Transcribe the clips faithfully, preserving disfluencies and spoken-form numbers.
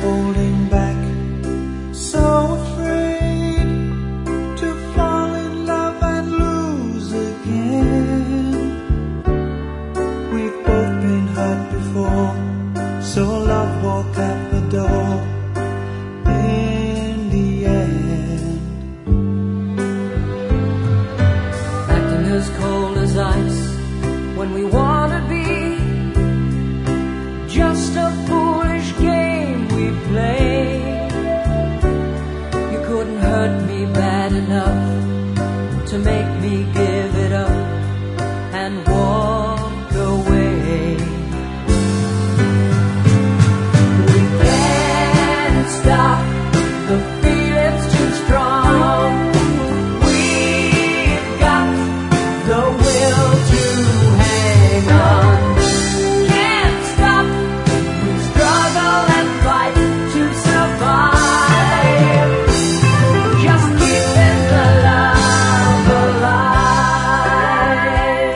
holding back, so afraid to fall in love and lose again. We've both been hurt before, so love walked out the door in the end. Acting as cold as ice when we want to be, just a foolish game we play. You couldn't hurt me bad enough to make me give it up and walk away. We can't stop, the feeling's too strong. We've got the will to hang on. Can't stop, we struggle and fight to survive. Just keeping the love alive.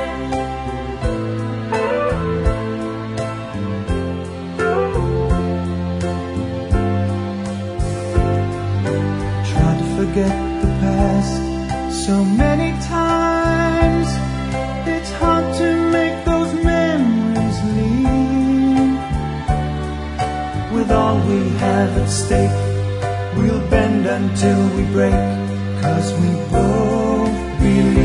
Try to forget the past so many times. It's hard to make those memories leave. With all we have at stake, we'll bend until we break, 'cause we both believe.